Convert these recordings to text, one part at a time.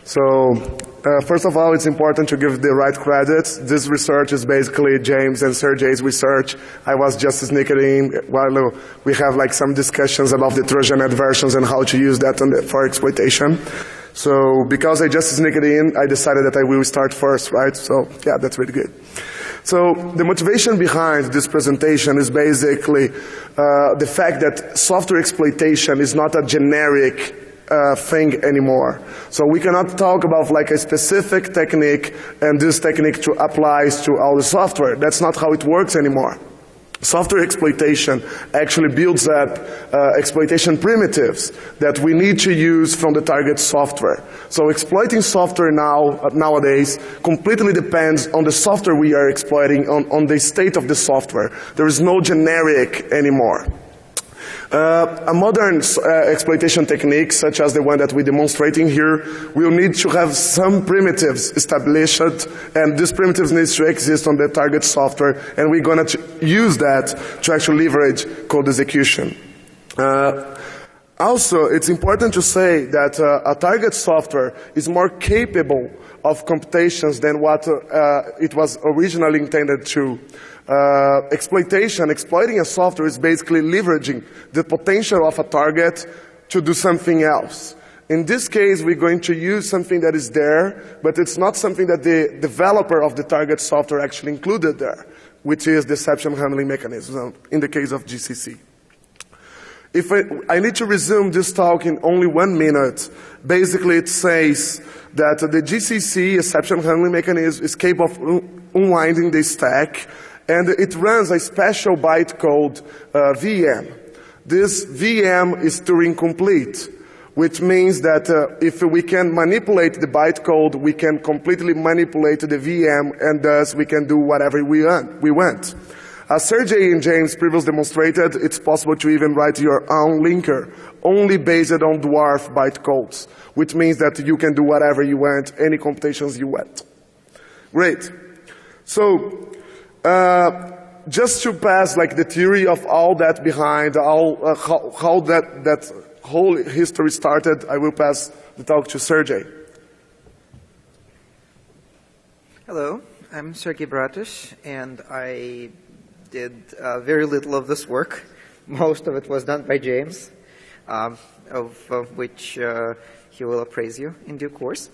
So, first of all, it's important to give the right credits. This research is basically James and Sergey's research. I was just sneaking in while we have like some discussions about the Trojan versions and how to use that for exploitation. So, because I just sneaked in, I decided that I will start first, right? So, yeah, that's really good. So, the motivation behind this presentation is basically the fact that software exploitation is not a generic thing anymore. So we cannot talk about like a specific technique and this technique applies to all the software. That's not how it works anymore. Software exploitation actually builds up exploitation primitives that we need to use from the target software. So exploiting software nowadays completely depends on the software we are exploiting, on the state of the software. There is no generic anymore. A modern exploitation technique, such as the one that we're demonstrating here, will need to have some primitives established, and these primitives need to exist on the target software, and we're going to use that to actually leverage code execution. Also, it's important to say that a target software is more capable of computations than what it was originally intended to. Exploiting a software is basically leveraging the potential of a target to do something else. In this case, we're going to use something that is there, but it's not something that the developer of the target software actually included there, which is the exception handling mechanism in the case of GCC. If I need to resume this talk in only 1 minute, basically it says that the GCC exception handling mechanism is capable of unwinding the stack, and it runs a special byte called VM. This VM is Turing complete, which means that if we can manipulate the byte code, we can completely manipulate the VM, and thus we can do whatever we want. As Sergey and James previously demonstrated, it's possible to even write your own linker, only based on dwarf byte codes, which means that you can do whatever you want, any computations you want. Great. So, just to pass like the theory of all that behind, how that whole history started, I will pass the talk to Sergey. Hello, I'm Sergey Bratush, and I did very little of this work. Most of it was done by James, of which he will appraise you in due course.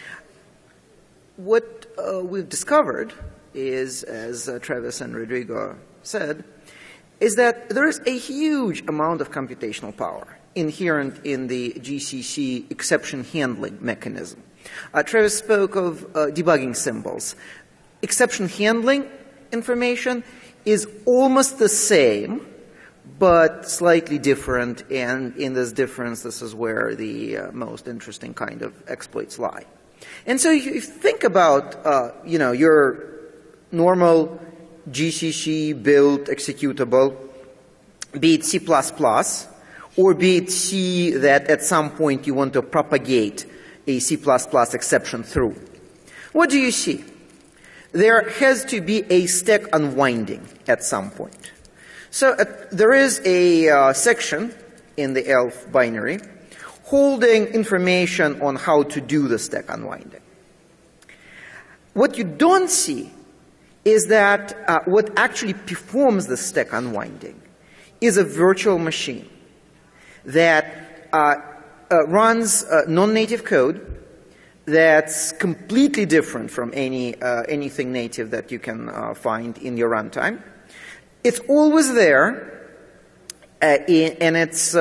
What we've discovered is, as Travis and Rodrigo said, is that there is a huge amount of computational power inherent in the GCC exception handling mechanism. Travis spoke of debugging symbols. Exception handling information is almost the same, but slightly different, and in this difference, this is where the most interesting kind of exploits lie. And so if you think about, your normal GCC built executable, be it C++, or be it C that at some point you want to propagate a C++ exception through. What do you see? There has to be a stack unwinding at some point. So there is a section in the ELF binary holding information on how to do the stack unwinding. What you don't see is that what actually performs the stack unwinding is a virtual machine that runs non-native code that's completely different from anything native that you can find in your runtime. It's always there, and it's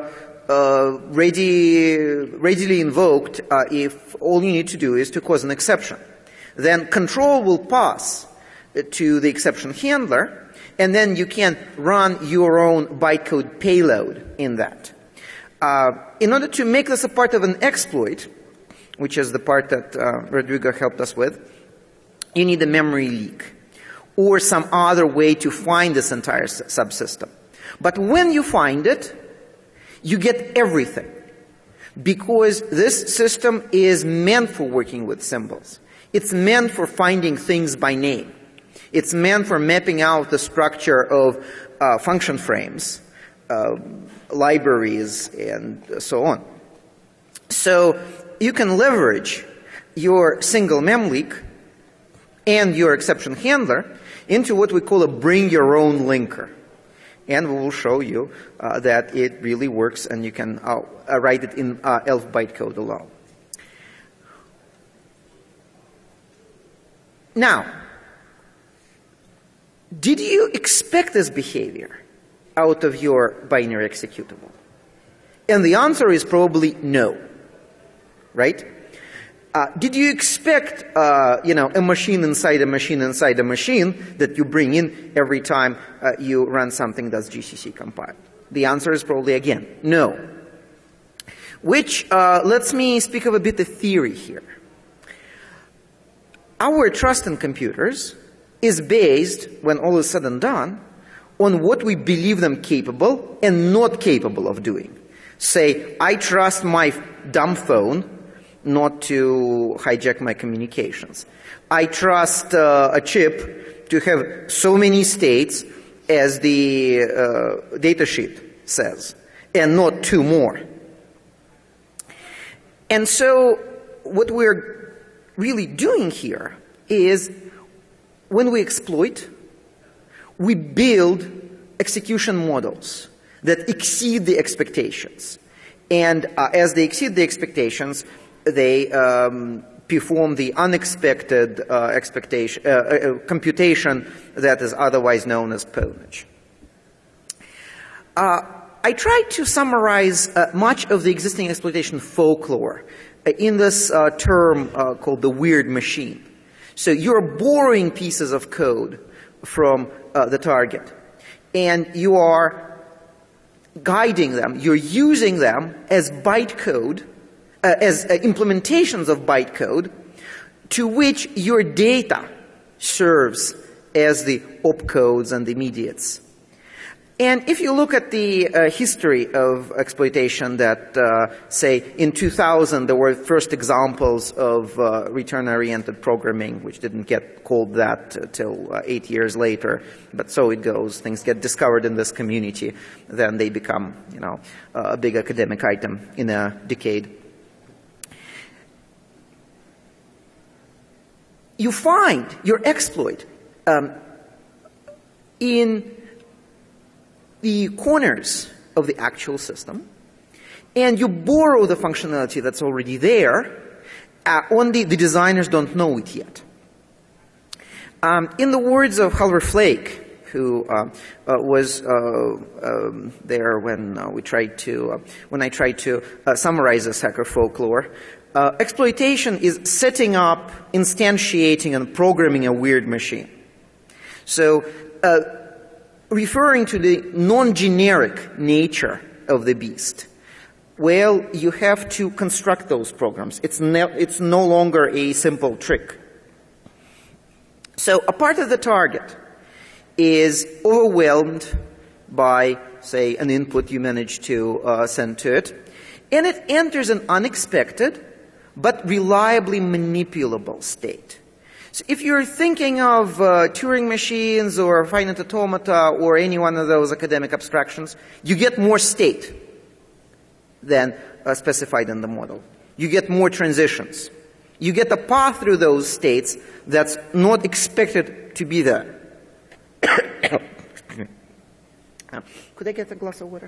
readily invoked if all you need to do is to cause an exception. Then control will pass to the exception handler, and then you can run your own bytecode payload in that. In order to make this a part of an exploit, which is the part that Rodrigo helped us with, you need a memory leak or some other way to find this entire subsystem. But when you find it, you get everything, because this system is meant for working with symbols. It's meant for finding things by name. It's meant for mapping out the structure of function frames, libraries, and so on. So you can leverage your single memleak and your exception handler into what we call a bring your own linker. And we will show you that it really works, and you can write it in ELF bytecode alone. Now, did you expect this behavior out of your binary executable? And the answer is probably no, right? Did you expect, a machine inside a machine inside a machine that you bring in every time you run something that's GCC compiled? The answer is probably, again, no. Which lets me speak of a bit of theory here. Our trust in computers is based, when all is said and done, on what we believe them capable and not capable of doing. Say, I trust my dumb phone not to hijack my communications. I trust a chip to have so many states as the datasheet says, and not 2 more. And so what we're really doing here is, when we exploit, we build execution models that exceed the expectations. And as they exceed the expectations, they perform the unexpected computation that is otherwise known as pwnage. I tried to summarize much of the existing exploitation folklore in this term called the weird machine. So you're borrowing pieces of code from the target, and you are guiding them. You're using them as bytecode, as implementations of bytecode, to which your data serves as the opcodes and the mediates. And if you look at the history of exploitation that, say, in 2000 there were first examples of return-oriented programming, which didn't get called that till 8 years later, but so it goes. Things get discovered in this community, then they become, a big academic item in a decade. You find your exploit in the corners of the actual system, and you borrow the functionality that's already there, only the designers don't know it yet. In the words of Halvor Flake, who was there when I tried to summarize this hacker folklore, exploitation is setting up, instantiating, and programming a weird machine. So, referring to the non-generic nature of the beast, well, you have to construct those programs. It's no longer a simple trick. So a part of the target is overwhelmed by, say, an input you manage to send to it, and it enters an unexpected but reliably manipulable state. So if you're thinking of Turing machines or finite automata or any one of those academic abstractions, you get more state than specified in the model. You get more transitions. You get a path through those states that's not expected to be there. Could I get a glass of water?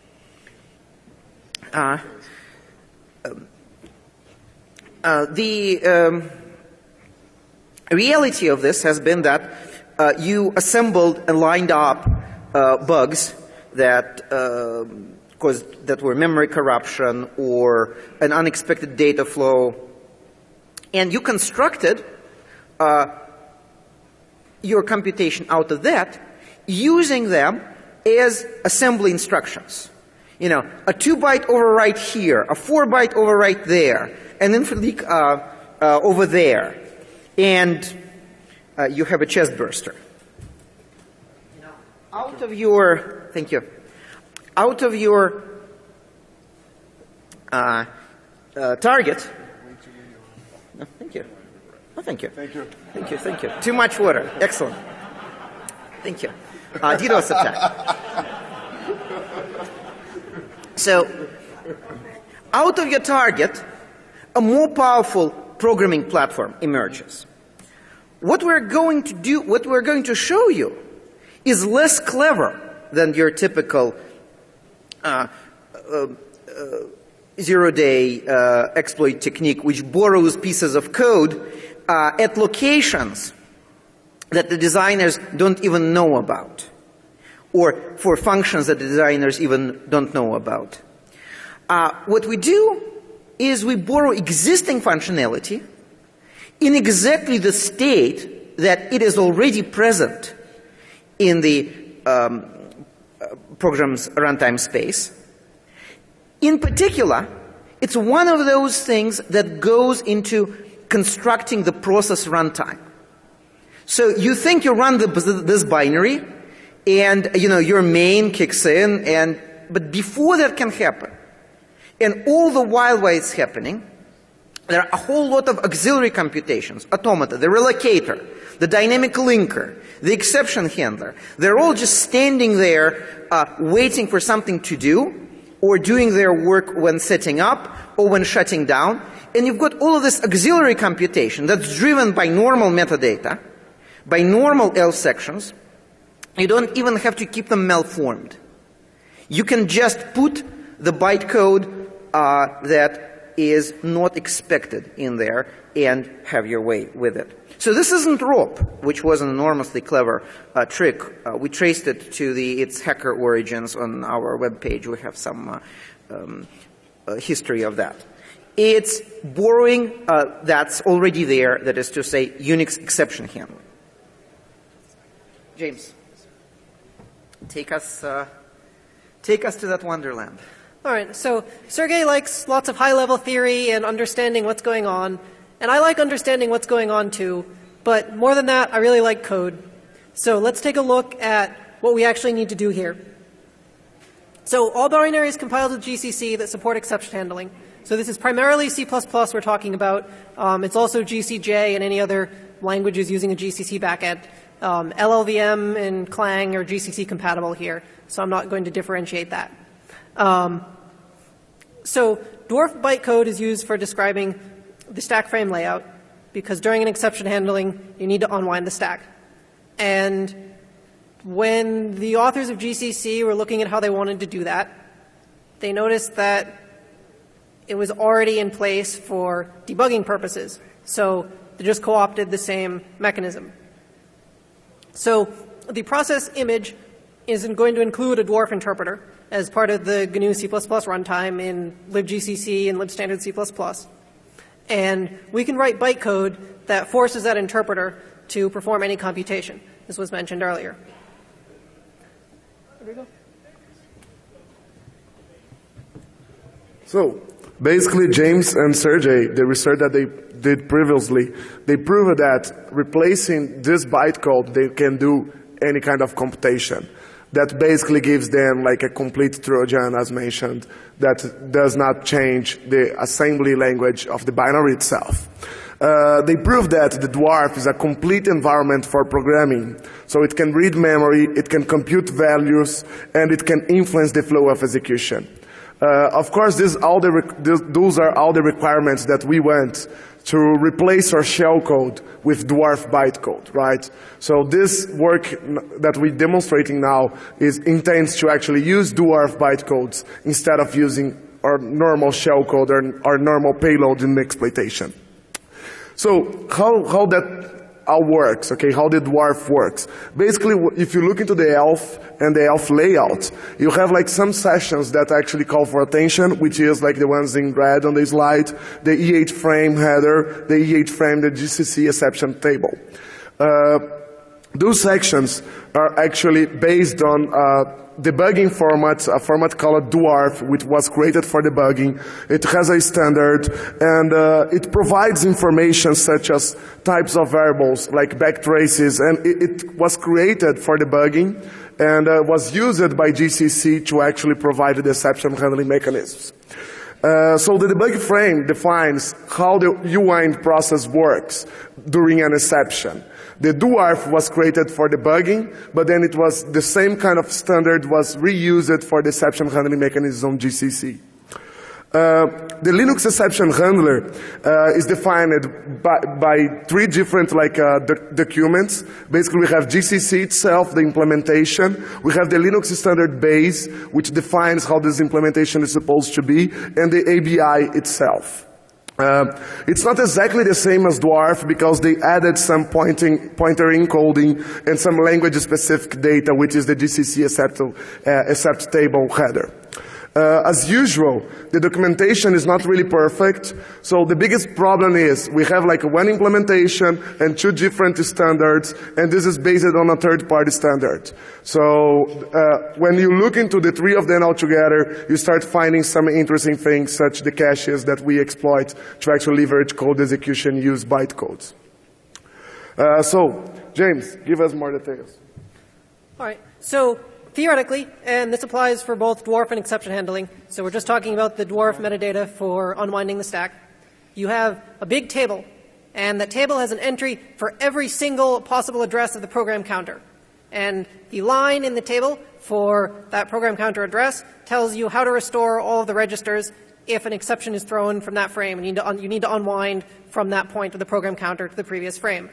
The reality of this has been that you assembled and lined up bugs that that were memory corruption or an unexpected data flow, and you constructed your computation out of that, using them as assembly instructions. A 2-byte overwrite here, a 4-byte overwrite there, an infleak over there, and you have a chest burster. Out of your, thank you, out of your target. No, thank you. Oh, thank you. Thank you. Thank you. Thank you. Too much water. Excellent. Thank you. DDoS attack. So, out of your target, a more powerful programming platform emerges. What we're going to do, what we're going to show you, is less clever than your typical zero-day exploit technique, which borrows pieces of code at locations that the designers don't even know about, or for functions that the designers even don't know about. What we do is we borrow existing functionality in exactly the state that it is already present in the program's runtime space. In particular, it's one of those things that goes into constructing the process runtime. So you think you run this binary, and your main kicks in, but before that can happen, and all the while it's happening, there are a whole lot of auxiliary computations, automata, the relocator, the dynamic linker, the exception handler. They're all just standing there waiting for something to do, or doing their work when setting up or when shutting down. And you've got all of this auxiliary computation that's driven by normal metadata, by normal else sections. You don't even have to keep them malformed. You can just put the bytecode that is not expected in there and have your way with it. So this isn't ROP, which was an enormously clever trick. We traced it to its hacker origins on our webpage. We have some history of that. It's borrowing that's already there, that is to say, Unix exception handling. James, take us to that wonderland. All right, so Sergey likes lots of high-level theory and understanding what's going on, and I like understanding what's going on too, but more than that, I really like code. So let's take a look at what we actually need to do here. So all binary is compiled with GCC that support exception handling. So this is primarily C++ we're talking about. It's also GCJ and any other languages using a GCC backend. LLVM and Clang are GCC compatible here, so I'm not going to differentiate that. So dwarf bytecode is used for describing the stack frame layout, because during an exception handling, you need to unwind the stack. And when the authors of GCC were looking at how they wanted to do that, they noticed that it was already in place for debugging purposes. So they just co-opted the same mechanism. So the process image isn't going to include a dwarf interpreter as part of the GNU C++ runtime in libgcc and libstandard C++. And we can write bytecode that forces that interpreter to perform any computation. This was mentioned earlier. So basically, James and Sergey, the research that they did previously, they proved that replacing this bytecode, they can do any kind of computation. That basically gives them like a complete Trojan, as mentioned, that does not change the assembly language of the binary itself. They proved that the dwarf is a complete environment for programming. So it can read memory, it can compute values, and it can influence the flow of execution. Of course, those are all the requirements that we want to replace our shellcode with dwarf bytecode, right? So this work that we're demonstrating now intends to actually use dwarf bytecodes instead of using our normal shellcode or our normal payload in exploitation. So how that all works, okay, how the dwarf works. Basically, if you look into the ELF and the ELF layout, you have like some sessions that actually call for attention, which is like the ones in red on the slide, the E8 frame header, the E8 frame, the GCC exception table. Those sections are actually based on debugging format, a format called dwarf, which was created for debugging. It has a standard, and it provides information such as types of variables, like backtraces, and it was created for debugging, and was used by GCC to actually provide the exception handling mechanisms. So the debug frame defines how the unwind process works during an exception. The dwarf was created for debugging, but then it was the same kind of standard was reused for the exception handling mechanism on GCC. The Linux exception handler is defined by three different documents. Basically, we have GCC itself, the implementation. We have the Linux standard base, which defines how this implementation is supposed to be, and the ABI itself. It's not exactly the same as Dwarf because they added some pointer encoding and some language-specific data, which is the GCC accept table header. As usual, the documentation is not really perfect, so the biggest problem is we have one implementation and two different standards, and this is based on a third-party standard. So when you look into the three of them all together, you start finding some interesting things, such the caches that we exploit to actually leverage code execution, use bytecodes. So, James, give us more details. All right. So theoretically, and this applies for both dwarf and exception handling, so we're just talking about the dwarf metadata for unwinding the stack. You have a big table, and that table has an entry for every single possible address of the program counter. And the line in the table for that program counter address tells you how to restore all of the registers if an exception is thrown from that frame, and you need to unwind from that point of the program counter to the previous frame.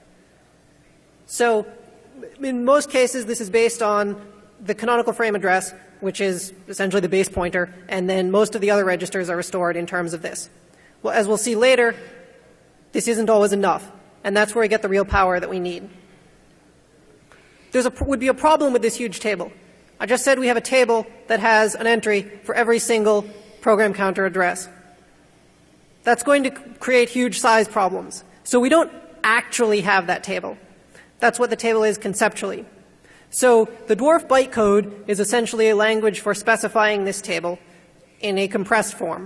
So in most cases, this is based on the canonical frame address, which is essentially the base pointer, and then most of the other registers are restored in terms of this. Well, as we'll see later, this isn't always enough, and that's where we get the real power that we need. There would be a problem with this huge table. I just said we have a table that has an entry for every single program counter address. That's going to create huge size problems. So we don't actually have that table. That's what the table is conceptually. So the dwarf bytecode is essentially a language for specifying this table in a compressed form.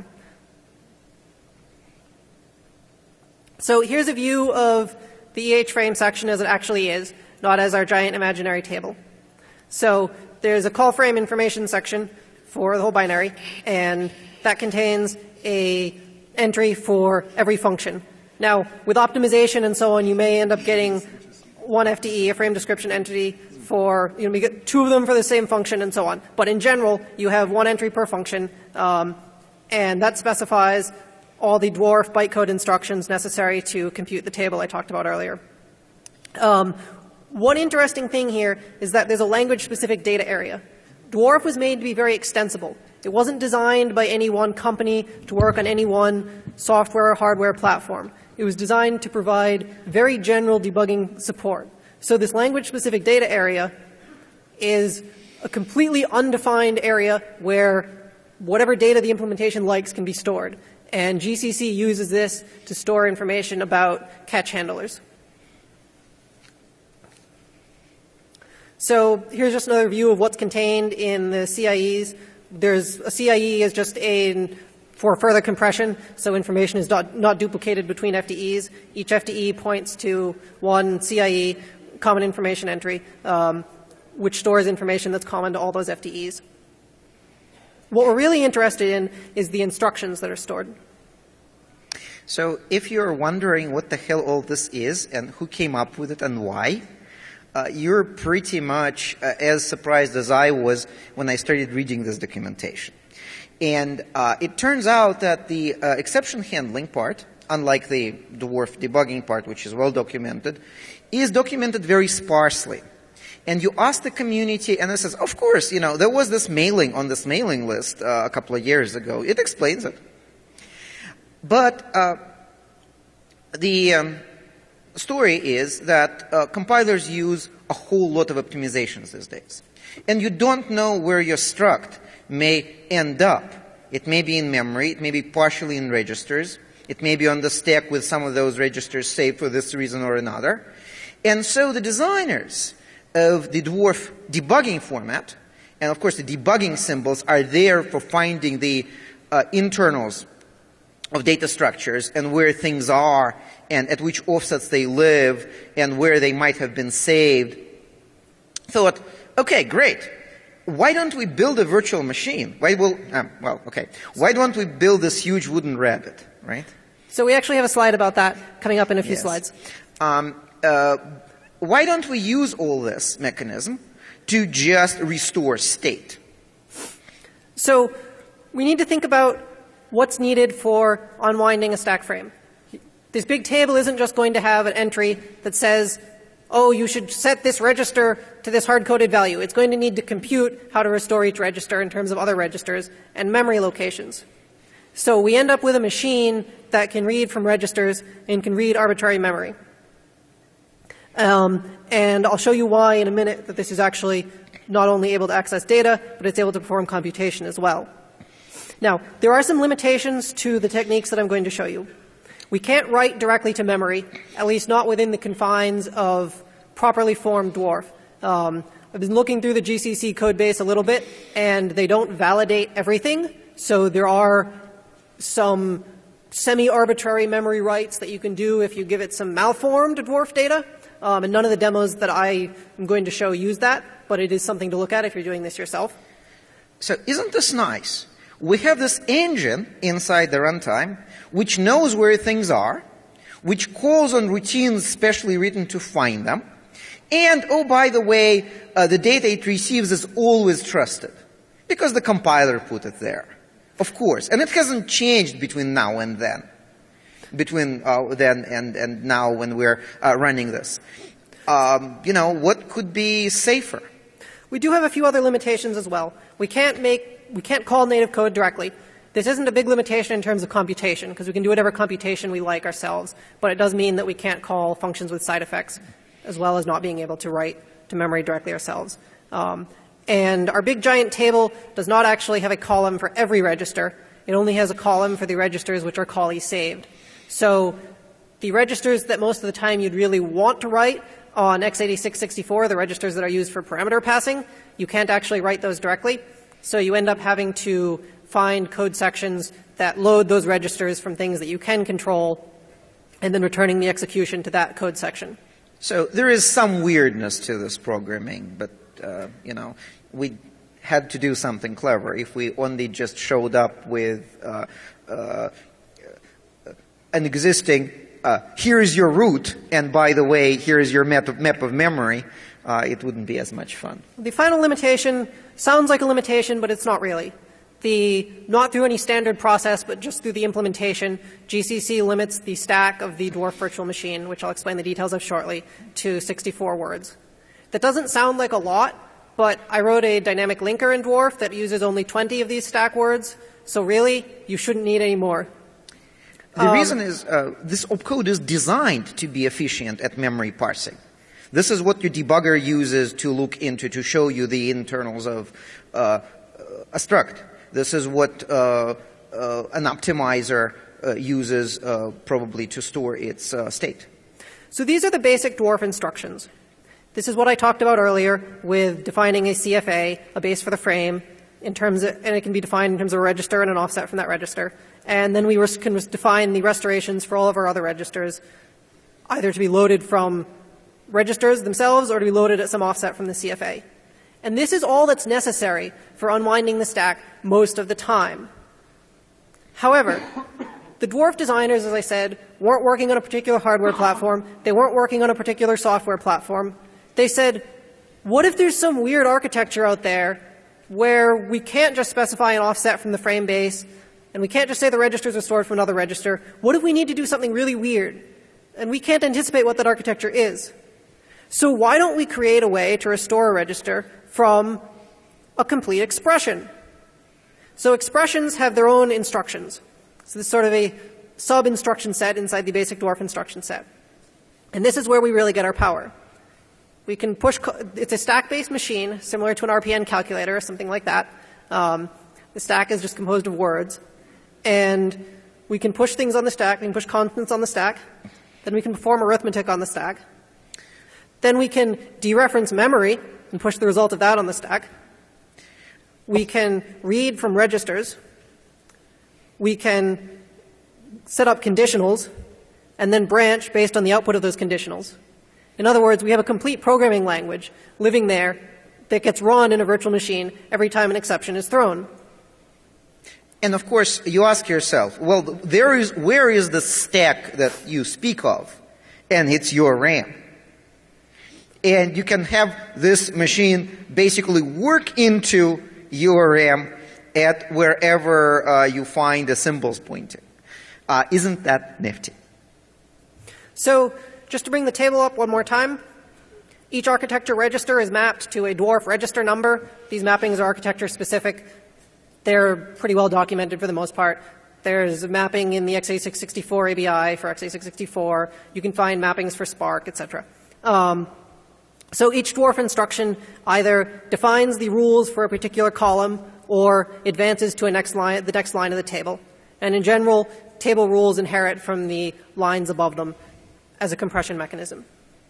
So here's a view of the EH frame section as it actually is, not as our giant imaginary table. So there's a call frame information section for the whole binary, and that contains a entry for every function. Now, with optimization and so on, you may end up getting one FDE, a frame description entity, for, you get two of them for the same function and so on. But in general, you have one entry per function, and that specifies all the dwarf bytecode instructions necessary to compute the table I talked about earlier. One interesting thing here is that there's a language-specific data area. Dwarf was made to be very extensible. It wasn't designed by any one company to work on any one software or hardware platform. It was designed to provide very general debugging support. So this language-specific data area is a completely undefined area where whatever data the implementation likes can be stored. And GCC uses this to store information about catch handlers. So here's just another view of what's contained in the CIEs. There's a CIE is just for further compression, so information is not duplicated between FDEs. Each FDE points to one CIE, common information entry, which stores information that's common to all those FDEs. What we're really interested in is the instructions that are stored. So if you're wondering what the hell all this is and who came up with it and why, you're pretty much as surprised as I was when I started reading this documentation. And it turns out that the exception handling part, unlike the dwarf debugging part, which is well documented, is documented very sparsely. And you ask the community, and it says, of course, there was this mailing on this mailing list a couple of years ago. It explains it. But the story is that compilers use a whole lot of optimizations these days. And you don't know where your struct may end up. It may be in memory. It may be partially in registers. It may be on the stack with some of those registers saved for this reason or another. And so the designers of the dwarf debugging format, and of course the debugging symbols are there for finding the internals of data structures and where things are and at which offsets they live and where they might have been saved, thought, okay, great. Why don't we build a virtual machine? Why don't we build this huge wooden rabbit, right? So we actually have a slide about that coming up in a few slides. Why don't we use all this mechanism to just restore state? So we need to think about what's needed for unwinding a stack frame. This big table isn't just going to have an entry that says, oh, you should set this register to this hard-coded value. It's going to need to compute how to restore each register in terms of other registers and memory locations. So we end up with a machine that can read from registers and can read arbitrary memory. And I'll show you why in a minute that this is actually not only able to access data, but it's able to perform computation as well. Now, there are some limitations to the techniques that I'm going to show you. We can't write directly to memory, at least not within the confines of properly formed dwarf. I've been looking through the GCC code base a little bit, and they don't validate everything. So there are some semi-arbitrary memory writes that you can do if you give it some malformed dwarf data. And none of the demos that I am going to show use that, but it is something to look at if you're doing this yourself. So isn't this nice? We have this engine inside the runtime which knows where things are, which calls on routines specially written to find them, and, oh, by the way, the data it receives is always trusted because the compiler put it there, of course. And it hasn't changed between now and then, between then and now when we're running this. What could be safer? We do have a few other limitations as well. We can't call native code directly. This isn't a big limitation in terms of computation, because we can do whatever computation we like ourselves, but it does mean that we can't call functions with side effects, as well as not being able to write to memory directly ourselves. And our big giant table does not actually have a column for every register. It only has a column for the registers which are callee saved. So the registers that most of the time you'd really want to write on x86-64, the registers that are used for parameter passing, you can't actually write those directly. So you end up having to find code sections that load those registers from things that you can control and then returning the execution to that code section. So there is some weirdness to this programming, but, we had to do something clever. If we only just showed up with an existing, here's your root, and by the way, here's your map of memory, it wouldn't be as much fun. The final limitation sounds like a limitation, but it's not really. Not through any standard process, but just through the implementation, GCC limits the stack of the dwarf virtual machine, which I'll explain the details of shortly, to 64 words. That doesn't sound like a lot, but I wrote a dynamic linker in dwarf that uses only 20 of these stack words, so really, you shouldn't need any more. The reason is this opcode is designed to be efficient at memory parsing. This is what your debugger uses to look into, to show you the internals of a struct. This is what an optimizer uses probably to store its state. So these are the basic dwarf instructions. This is what I talked about earlier with defining a CFA, a base for the frame, and it can be defined in terms of a register and an offset from that register. And then we can define the restorations for all of our other registers, either to be loaded from registers themselves or to be loaded at some offset from the CFA. And this is all that's necessary for unwinding the stack most of the time. However, the dwarf designers, as I said, weren't working on a particular hardware platform. They weren't working on a particular software platform. They said, what if there's some weird architecture out there where we can't just specify an offset from the frame base and we can't just say the registers are stored from another register? What if we need to do something really weird and we can't anticipate what that architecture is? So why don't we create a way to restore a register from a complete expression? So expressions have their own instructions. So this is sort of a sub-instruction set inside the basic dwarf instruction set. And this is where we really get our power. We can push, it's a stack-based machine, similar to an RPN calculator or something like that. The stack is just composed of words. And we can push things on the stack, we can push constants on the stack. Then we can perform arithmetic on the stack. Then we can dereference memory and push the result of that on the stack. We can read from registers. We can set up conditionals and then branch based on the output of those conditionals. In other words, we have a complete programming language living there that gets run in a virtual machine every time an exception is thrown. And of course, you ask yourself, well, where is the stack that you speak of? And it's your RAM. And you can have this machine basically work into your RAM at wherever you find the symbols pointing. Isn't that nifty? So just to bring the table up one more time, each architecture register is mapped to a dwarf register number. These mappings are architecture specific. They're pretty well documented for the most part. There's a mapping in the x86-64 ABI for x86-64. You can find mappings for SPARC, etc. So each dwarf instruction either defines the rules for a particular column or advances to the next line of the table. And in general, table rules inherit from the lines above them as a compression mechanism.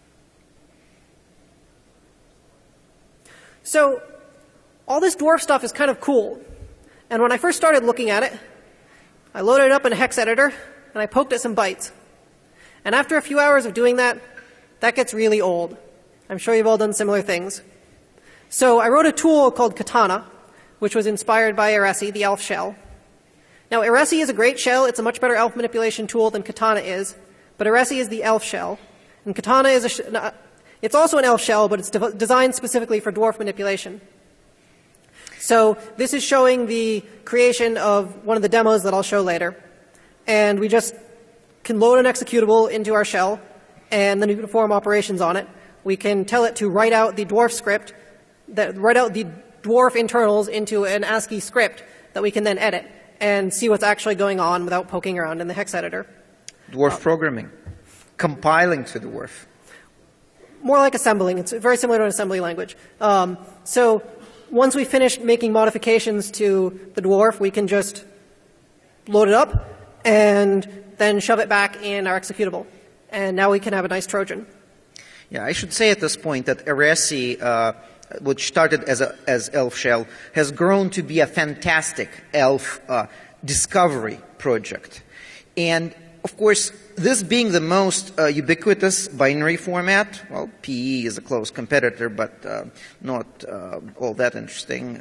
So all this dwarf stuff is kind of cool. And when I first started looking at it, I loaded it up in a hex editor, and I poked at some bytes. And after a few hours of doing that, that gets really old. I'm sure you've all done similar things. So I wrote a tool called Katana, which was inspired by Aresi, the ELF shell. Now, Aresi is a great shell. It's a much better ELF manipulation tool than Katana is. But Aresi is the ELF shell. And Katana is it's also an ELF shell, but it's designed specifically for dwarf manipulation. So this is showing the creation of one of the demos that I'll show later. And we just can load an executable into our shell, and then we can perform operations on it. We can tell it to write out the dwarf script, write out the dwarf internals into an ASCII script that we can then edit and see what's actually going on without poking around in the hex editor. Dwarf programming. Compiling to dwarf. More like assembling. It's very similar to an assembly language. So once we finish making modifications to the dwarf, we can just load it up and then shove it back in our executable. And now we can have a nice Trojan. Yeah, I should say at this point that Aresi, which started as ELF shell, has grown to be a fantastic ELF discovery project. And of course, this being the most ubiquitous binary format, well, PE is a close competitor, but not all that interesting.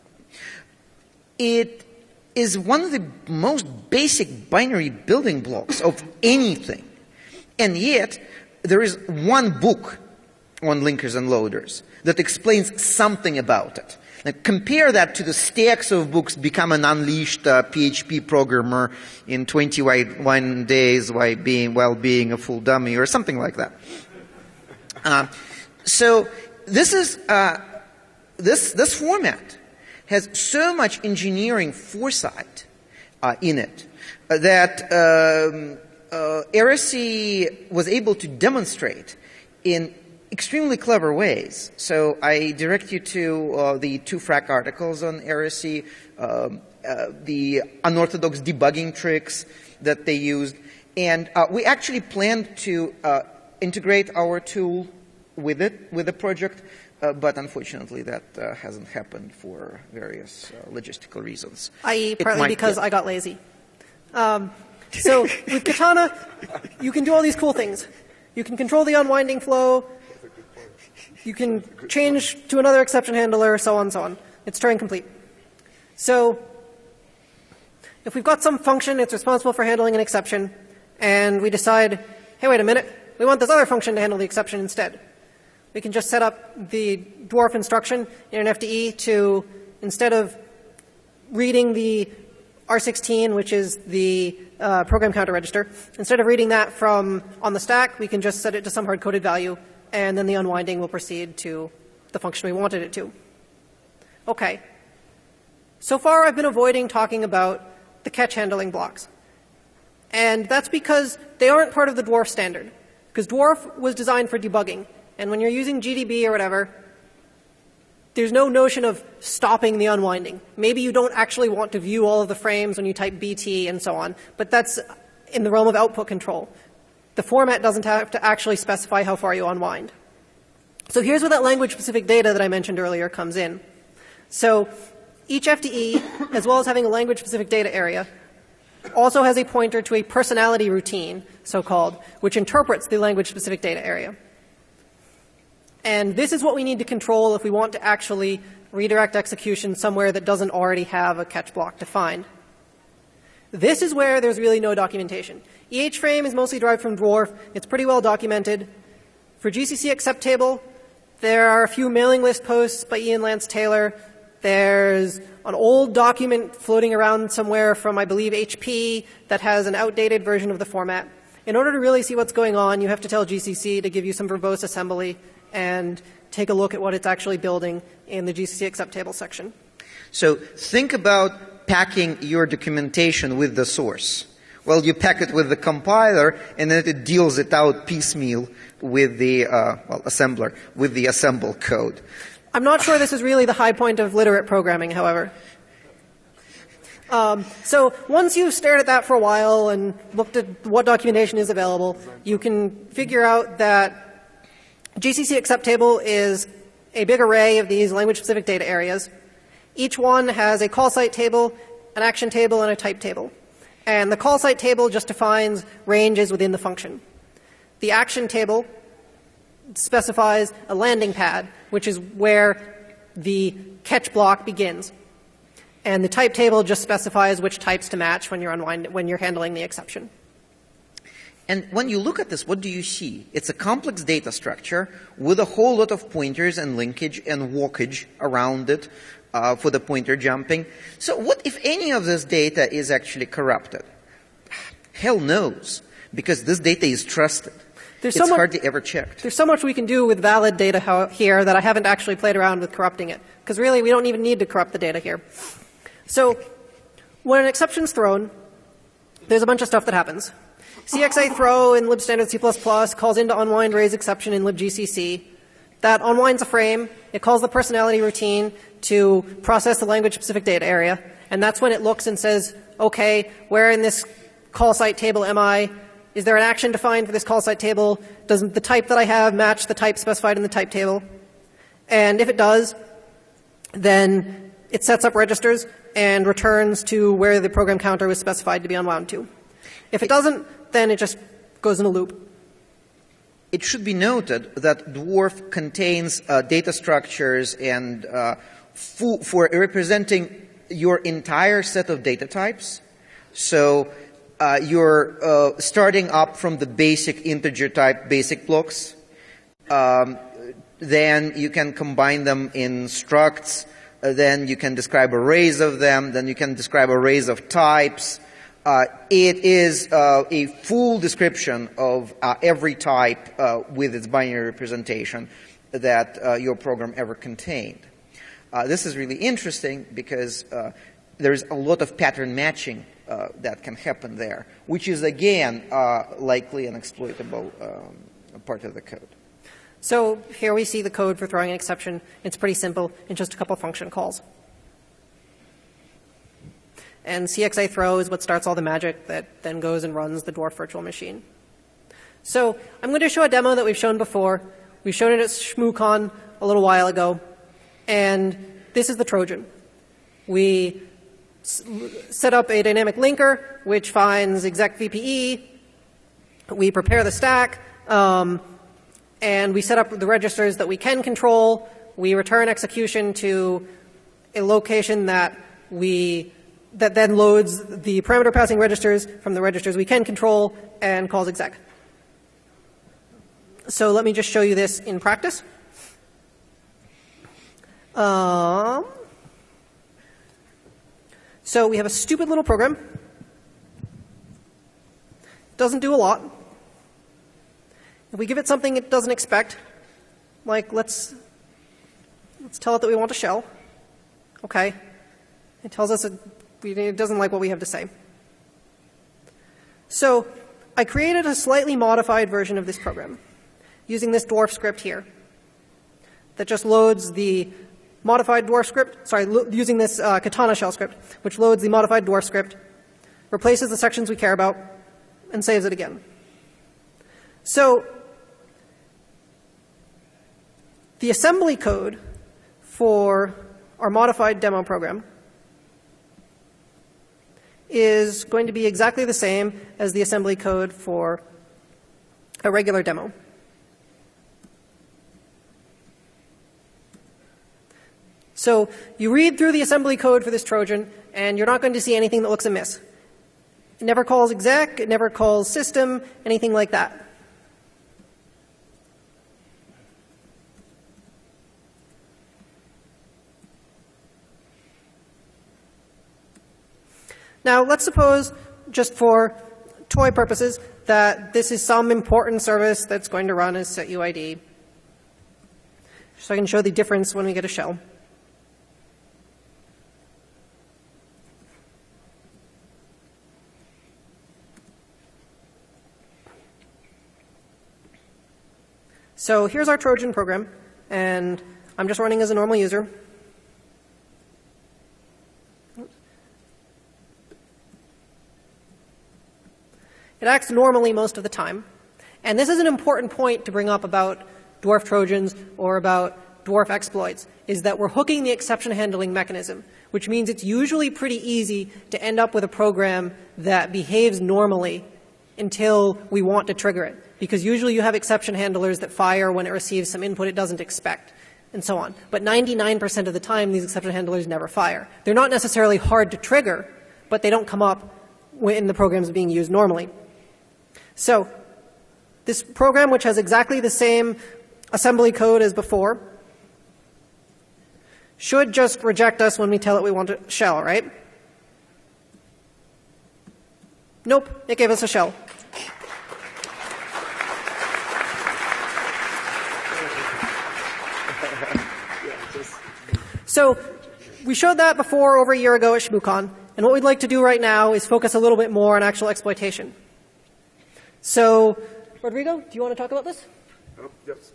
It is one of the most basic binary building blocks of anything. And yet, there is one book on linkers and loaders that explains something about it. Now, compare that to the stacks of books Become an Unleashed PHP Programmer in 21 Days while being a full dummy or something like that. So this is this format has so much engineering foresight in it that Aresi was able to demonstrate in extremely clever ways. So I direct you to the 2 Frac articles on Aresi, the unorthodox debugging tricks that they used. And we actually planned to integrate our tool with the project, but unfortunately that hasn't happened for various logistical reasons. I.e. partly because I got lazy. So with Katana, you can do all these cool things. You can control the unwinding flow. You can change to another exception handler, so on and so on. It's Turing complete. So if we've got some function, it's responsible for handling an exception, and we decide, hey, wait a minute, we want this other function to handle the exception instead. We can just set up the dwarf instruction in an FDE to, instead of reading the R16, which is the program counter register, instead of reading that from on the stack, we can just set it to some hard-coded value, and then the unwinding will proceed to the function we wanted it to. Okay. So far, I've been avoiding talking about the catch handling blocks. And that's because they aren't part of the dwarf standard. Because dwarf was designed for debugging. And when you're using GDB or whatever, there's no notion of stopping the unwinding. Maybe you don't actually want to view all of the frames when you type BT and so on, but that's in the realm of output control. The format doesn't have to actually specify how far you unwind. So here's where that language-specific data that I mentioned earlier comes in. So each FDE, as well as having a language-specific data area, also has a pointer to a personality routine, so-called, which interprets the language-specific data area. And this is what we need to control if we want to actually redirect execution somewhere that doesn't already have a catch block defined. This is where there's really no documentation. EHFrame is mostly derived from dwarf. It's pretty well documented. For GCC accept table, there are a few mailing list posts by Ian Lance Taylor. There's an old document floating around somewhere from, I believe, HP that has an outdated version of the format. In order to really see what's going on, you have to tell GCC to give you some verbose assembly and take a look at what it's actually building in the GCC accept table section. So think about packing your documentation with the source. Well, you pack it with the compiler, and then it deals it out piecemeal with the assembler, with the assemble code. I'm not sure this is really the high point of literate programming, however. So once you've stared at that for a while and looked at what documentation is available, you can figure out that GCC accept table is a big array of these language-specific data areas. Each one has a call site table, an action table, and a type table. And the call site table just defines ranges within the function. The action table specifies a landing pad, which is where the catch block begins. And the type table just specifies which types to match when you're handling the exception. And when you look at this, what do you see? It's a complex data structure with a whole lot of pointers and linkage and walkage around it for the pointer jumping. So what if any of this data is actually corrupted? Hell knows, because this data is trusted. It's hardly ever checked. There's so much we can do with valid data here that I haven't actually played around with corrupting it, because really we don't even need to corrupt the data here. So when an exception is thrown, there's a bunch of stuff that happens. CXA throw in libstandard C++ calls into unwind raise exception in libgcc. That unwinds a frame. It calls the personality routine to process the language-specific data area. And that's when it looks and says, okay, where in this call site table am I? Is there an action defined for this call site table? Does the type that I have match the type specified in the type table? And if it does, then it sets up registers and returns to where the program counter was specified to be unwound to. If it doesn't, then it just goes in a loop. It should be noted that Dwarf contains data structures and for representing your entire set of data types. So you're starting up from the basic integer type basic blocks. Then you can combine them in structs. Then you can describe arrays of them. Then you can describe arrays of types. It is a full description of every type with its binary representation that your program ever contained. This is really interesting because there's a lot of pattern matching that can happen there, which is, again, likely an exploitable part of the code. So here we see the code for throwing an exception. It's pretty simple in just a couple function calls. And CXA throw is what starts all the magic that then goes and runs the Dwarf virtual machine. So I'm going to show a demo that we've shown before. We've shown it at ShmooCon a little while ago. And this is the Trojan. We set up a dynamic linker, which finds exec VPE. We prepare the stack. And we set up the registers that we can control. We return execution to a location that then loads the parameter passing registers from the registers we can control and calls exec. So let me just show you this in practice. So we have a stupid little program. Doesn't do a lot. If we give it something it doesn't expect, like let's tell it that we want a shell. Okay. It tells us it doesn't like what we have to say. So I created a slightly modified version of this program using this Dwarf script here that just loads the modified Dwarf script, using this Katana shell script, which loads the modified Dwarf script, replaces the sections we care about, and saves it again. So the assembly code for our modified demo program is going to be exactly the same as the assembly code for a regular demo. So you read through the assembly code for this Trojan, and you're not going to see anything that looks amiss. It never calls exec, it never calls system, anything like that. Now, let's suppose, just for toy purposes, that this is some important service that's going to run as setuid. So I can show the difference when we get a shell. So here's our Trojan program, and I'm just running as a normal user. It acts normally most of the time. And this is an important point to bring up about dwarf Trojans or about dwarf exploits, is that we're hooking the exception handling mechanism, which means it's usually pretty easy to end up with a program that behaves normally until we want to trigger it. Because usually you have exception handlers that fire when it receives some input it doesn't expect, and so on. But 99% of the time, these exception handlers never fire. They're not necessarily hard to trigger, but they don't come up when the program is being used normally. So this program, which has exactly the same assembly code as before, should just reject us when we tell it we want a shell, right? Nope, it gave us a shell. So we showed that before over a year ago at ShmooCon, and what we'd like to do right now is focus a little bit more on actual exploitation. So, Rodrigo, do you want to talk about this? Yes.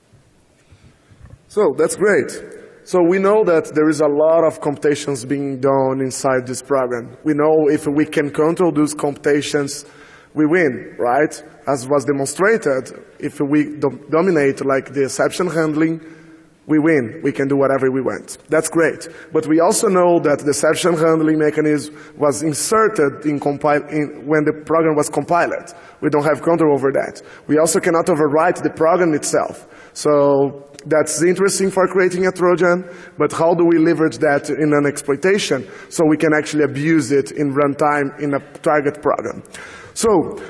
So that's great. So we know that there is a lot of computations being done inside this program. We know if we can control those computations, we win, right? As was demonstrated, if we dominate like the exception handling, we win. We can do whatever we want. That's great. But we also know that the exception handling mechanism was inserted when the program was compiled. We don't have control over that. We also cannot overwrite the program itself. So that's interesting for creating a Trojan, but how do we leverage that in an exploitation so we can actually abuse it in runtime in a target program? So,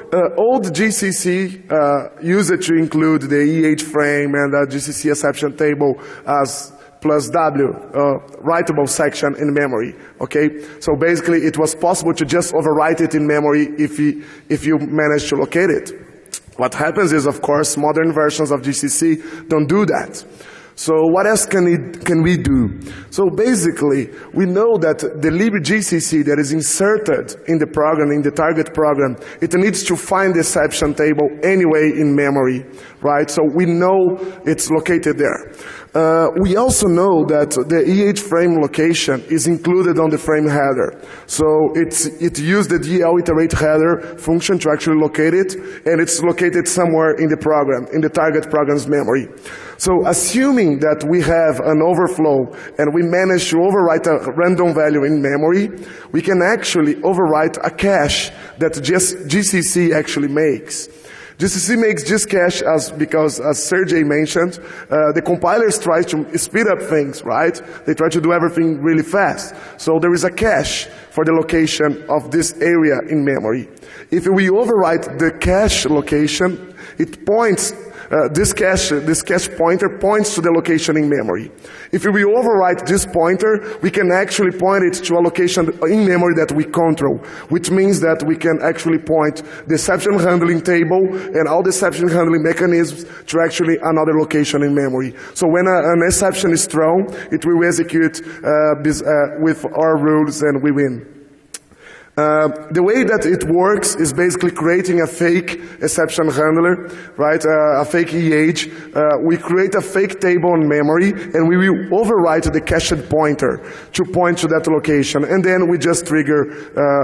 old GCC used to include the EH frame and the GCC exception table as plus W, writable section in memory, okay? So basically it was possible to just overwrite it in memory if you manage to locate it. What happens is, of course, modern versions of GCC don't do that. So what else can we do? So basically, we know that the libgcc that is inserted in the program, in the target program, it needs to find the exception table anyway in memory, right? So we know it's located there. We also know that the EH frame location is included on the frame header. So it used the DL iterate header function to actually locate it, and it's located somewhere in the program, in the target program's memory. So assuming that we have an overflow and we manage to overwrite a random value in memory, we can actually overwrite a cache that just GCC actually makes. GCC makes this cache because, as Sergey mentioned, the compilers try to speed up things, right? They try to do everything really fast. So there is a cache for the location of this area in memory. If we overwrite the cache location, it points this cache pointer points to the location in memory. If we overwrite this pointer, we can actually point it to a location in memory that we control, which means that we can actually point the exception handling table and all the exception handling mechanisms to actually another location in memory. So when an exception is thrown, it will execute with our rules and we win. The way that it works is basically creating a fake exception handler, right? A fake EH. We create a fake table in memory, and we will overwrite the cached pointer to point to that location, and then we just trigger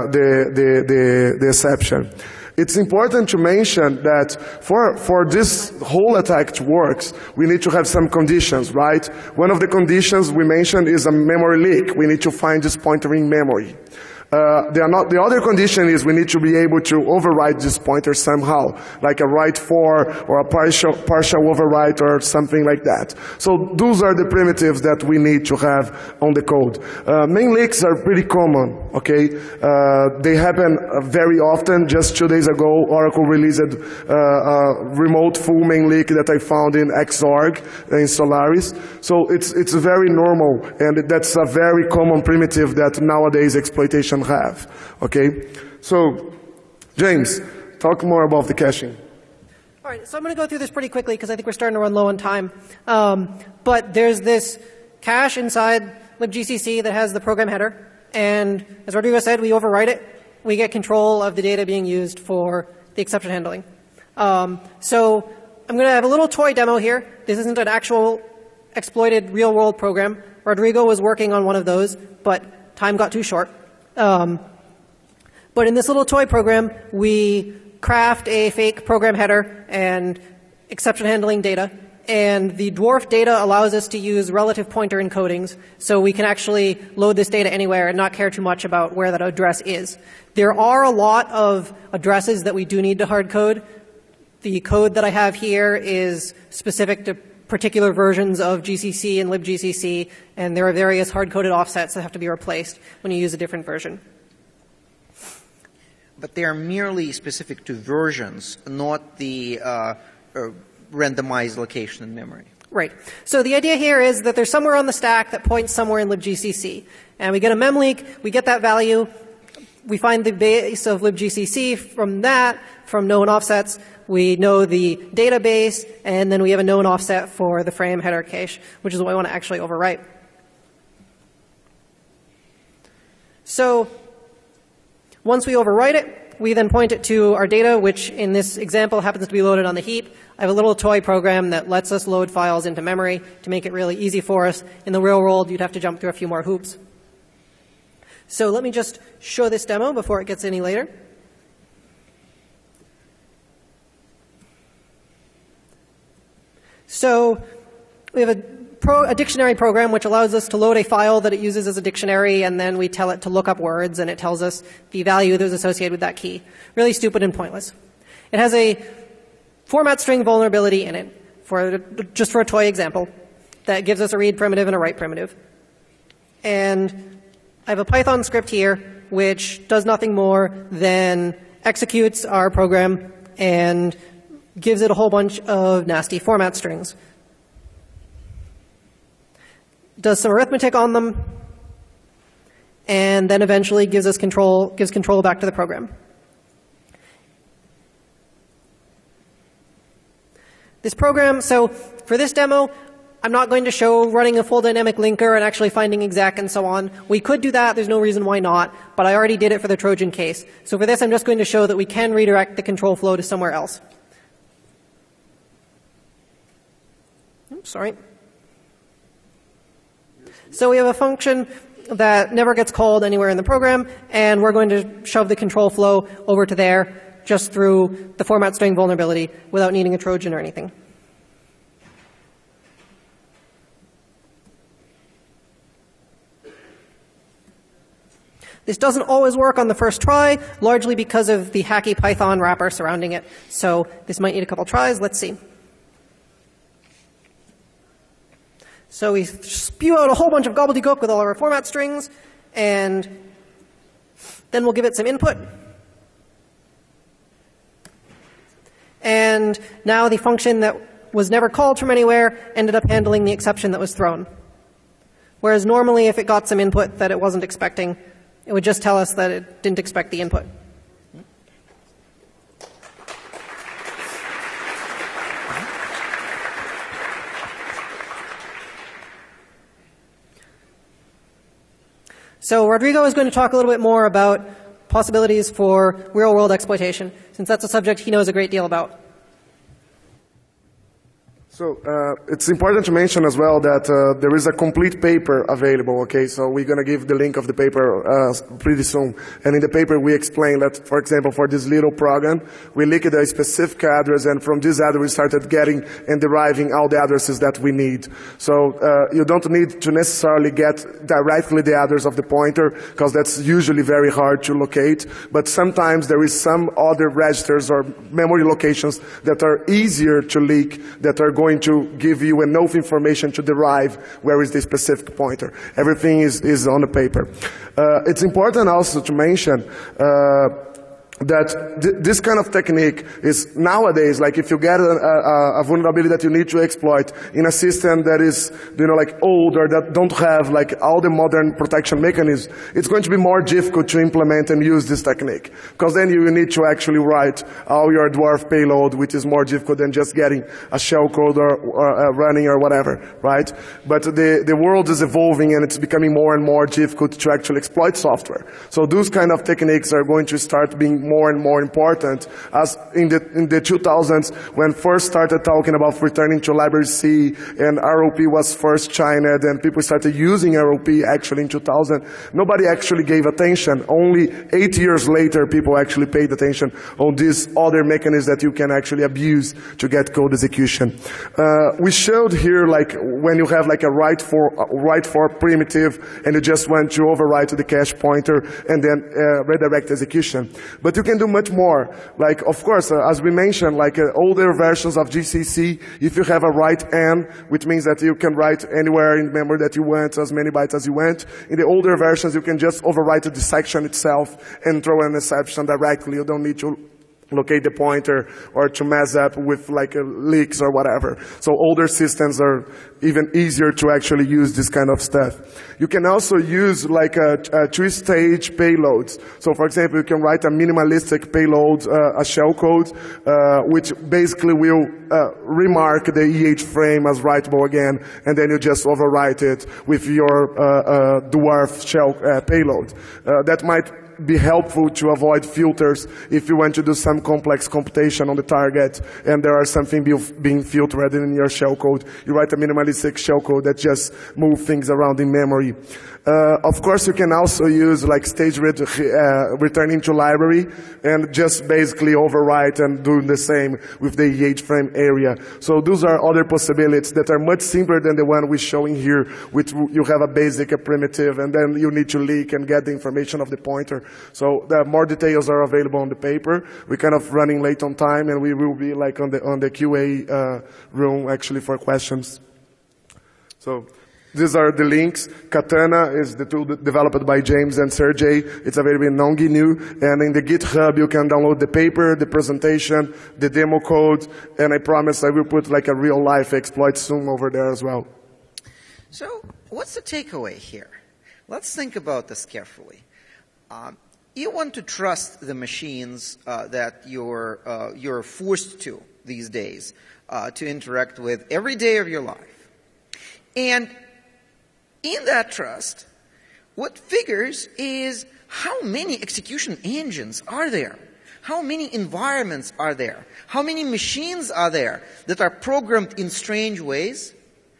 the exception. It's important to mention that for this whole attack to work, we need to have some conditions, right? One of the conditions we mentioned is a memory leak. We need to find this pointer in memory. The other condition is we need to be able to overwrite this pointer somehow, like a write for or a partial overwrite or something like that. So those are the primitives that we need to have on the code. Main leaks are pretty common, okay? They happen very often. Just 2 days ago, Oracle released a remote full main leak that I found in Xorg in Solaris. So it's very normal, and that's a very common primitive that nowadays exploitation can have. Okay? So, James, talk more about the caching. All right, so I'm going to go through this pretty quickly because I think we're starting to run low on time. But there's this cache inside libgcc that has the program header. And as Rodrigo said, we overwrite it. We get control of the data being used for the exception handling. So I'm going to have a little toy demo here. This isn't an actual exploited real-world program. Rodrigo was working on one of those, but time got too short. But in this little toy program, we craft a fake program header and exception handling data. And the dwarf data allows us to use relative pointer encodings, so we can actually load this data anywhere and not care too much about where that address is. There are a lot of addresses that we do need to hard code. The code that I have here is specific to particular versions of GCC and libgcc, and there are various hard-coded offsets that have to be replaced when you use a different version. But they are merely specific to versions, not the randomized location in memory. Right. So the idea here is that there's somewhere on the stack that points somewhere in libgcc. And we get a memleak, we get that value, we find the base of libgcc from that, from known offsets, we know the database, and then we have a known offset for the frame header cache, which is what we want to actually overwrite. So once we overwrite it, we then point it to our data, which in this example happens to be loaded on the heap. I have a little toy program that lets us load files into memory to make it really easy for us. In the real world, you'd have to jump through a few more hoops. So let me just show this demo before it gets any later. So we have a dictionary program which allows us to load a file that it uses as a dictionary, and then we tell it to look up words, and it tells us the value that is associated with that key. Really stupid and pointless. It has a format string vulnerability in it, just for a toy example, that gives us a read primitive and a write primitive. And I have a Python script here which does nothing more than executes our program and gives it a whole bunch of nasty format strings. Does some arithmetic on them, and then eventually gives control back to the program. This program, so for this demo, I'm not going to show running a full dynamic linker and actually finding exec and so on. We could do that, there's no reason why not, but I already did it for the Trojan case. So for this, I'm just going to show that we can redirect the control flow to somewhere else. Oops, sorry. So we have a function that never gets called anywhere in the program, and we're going to shove the control flow over to there just through the format string vulnerability without needing a Trojan or anything. This doesn't always work on the first try, largely because of the hacky Python wrapper surrounding it. So this might need a couple tries. Let's see. So we spew out a whole bunch of gobbledygook with all our format strings, and then we'll give it some input. And now the function that was never called from anywhere ended up handling the exception that was thrown. Whereas normally if it got some input that it wasn't expecting, it would just tell us that it didn't expect the input. So Rodrigo is going to talk a little bit more about possibilities for real-world exploitation, since that's a subject he knows a great deal about. So it's important to mention as well that there is a complete paper available, okay? So we're going to give the link of the paper pretty soon. And in the paper we explain that, for example, for this little program, we linked a specific address, and from this address we started getting and deriving all the addresses that we need. So you don't need to necessarily get directly the address of the pointer, because that's usually very hard to locate. But sometimes there is some other registers or memory locations that are easier to leak, that are going to give you enough information to derive where is the specific pointer. Everything is on the paper. It's important also to mention that this kind of technique is nowadays, like if you get a vulnerability that you need to exploit in a system that is, like old or that don't have like all the modern protection mechanisms, it's going to be more difficult to implement and use this technique. Because then you need to actually write all your dwarf payload, which is more difficult than just getting a shellcode or running or whatever, right? But the world is evolving and it's becoming more and more difficult to actually exploit software. So those kind of techniques are going to start being more and more important, as in the 2000s when first started talking about returning to library C and ROP was first China, then people started using ROP actually in 2000. Nobody actually gave attention. Only 8 years later people actually paid attention on these other mechanisms that you can actually abuse to get code execution. We showed here like when you have like a write for primitive and you just want to overwrite the cache pointer and then redirect execution. But you can do much more. Like, of course, as we mentioned, like older versions of GCC, if you have a write n, which means that you can write anywhere in memory that you want, as many bytes as you want. In the older versions, you can just overwrite the section itself and throw an exception directly. You don't need to locate the pointer or to mess up with like leaks or whatever. So older systems are even easier to actually use this kind of stuff. You can also use like a two-stage payloads. So for example, you can write a minimalistic payload, a shellcode, which basically will remark the EH frame as writable again, and then you just overwrite it with your dwarf shell payload. That might be helpful to avoid filters if you want to do some complex computation on the target and there are something being filtered in your shellcode. You write a minimalistic shellcode that just moves things around in memory. Of course, you can also use like stage returning to library and just basically overwrite and do the same with the EH frame area. So those are other possibilities that are much simpler than the one we're showing here, which you have a basic, a primitive, and then you need to leak and get the information of the pointer. So the more details are available on the paper. We're kind of running late on time, and we will be like on the QA room actually for questions. So these are the links. Katana is the tool developed by James and Sergey. It's available in non-GNU. And in the GitHub, you can download the paper, the presentation, the demo code. And I promise I will put like a real-life exploit soon over there as well. So what's the takeaway here? Let's think about this carefully. You want to trust the machines that you're forced to these days to interact with every day of your life. And in that trust, what figures is how many execution engines are there? How many environments are there? How many machines are there that are programmed in strange ways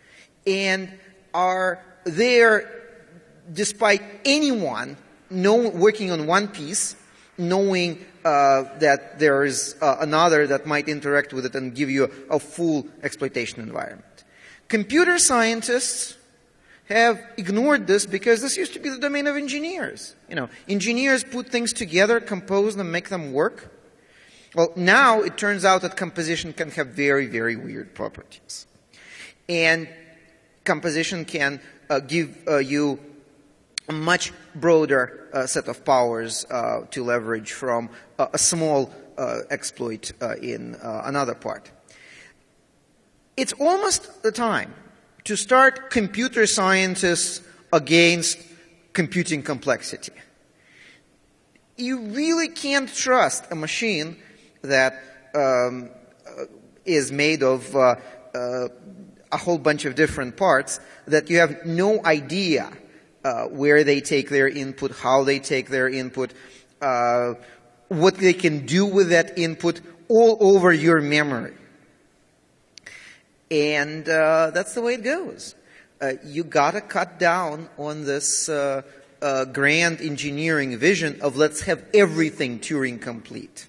and are there despite anyone working on one piece, knowing that there is another that might interact with it and give you a full exploitation environment. Computer scientists have ignored this because this used to be the domain of engineers. Engineers put things together, compose them, make them work. Well, now it turns out that composition can have very, very weird properties. And composition can give you a much broader set of powers to leverage from a small exploit in another part. It's almost the time to start computer scientists against computing complexity. You really can't trust a machine that is made of a whole bunch of different parts that you have no idea where they take their input, how they take their input, what they can do with that input all over your memory. And that's the way it goes. You gotta cut down on this grand engineering vision of let's have everything Turing complete.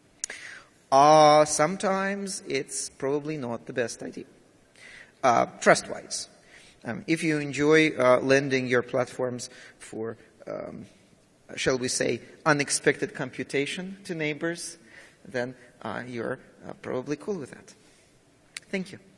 Sometimes it's probably not the best idea, trust-wise. If you enjoy lending your platforms for, shall we say, unexpected computation to neighbors, then you're probably cool with that. Thank you.